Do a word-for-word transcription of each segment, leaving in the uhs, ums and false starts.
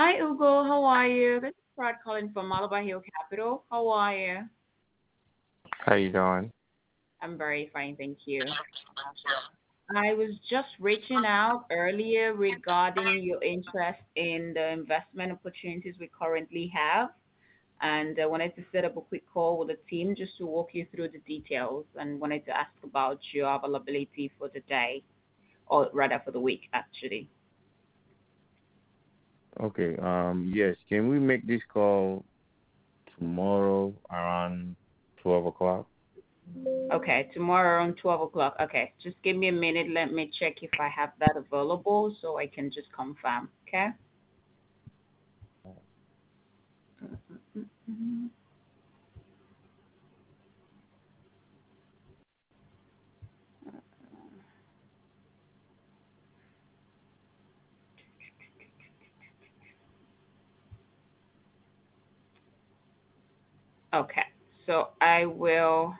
Hi, Ugo. How are you? This is Brad calling from Malabar Hill Capital. How are you? How you doing? I'm very fine, thank you. I was just reaching out earlier regarding your interest in the investment opportunities we currently have, and I wanted to set up a quick call with the team just to walk you through the details and wanted to ask about your availability for the day, or rather for the week, actually. Okay. Um. Yes. Can we make this call tomorrow around twelve o'clock? Okay, tomorrow around twelve o'clock. Okay, just give me a minute. Let me check if I have that available so I can just confirm. Okay? Mhm. Okay, so I will.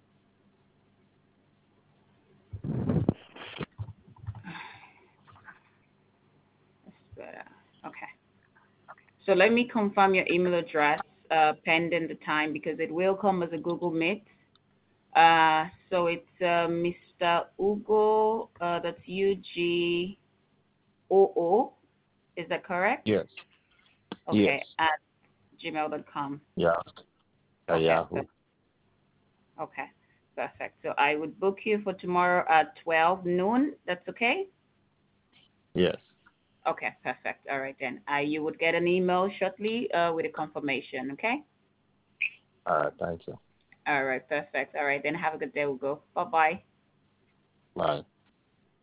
That's better. Okay, so let me confirm your email address uh, pending the time because it will come as a Google Meet. Uh, so it's uh, mister Ugo. Uh, that's U G O O. Is that correct? Yes. Yes. Okay, at gmail dot com. Yeah. At Okay, Yahoo. okay, perfect. So I would book you for tomorrow at twelve noon. That's okay? Yes. Okay, perfect. All right then. Uh, you would get an email shortly uh, with a confirmation, okay? All right. Thank you. All right, perfect. All right, then have a good day. We'll go. Bye bye. Bye.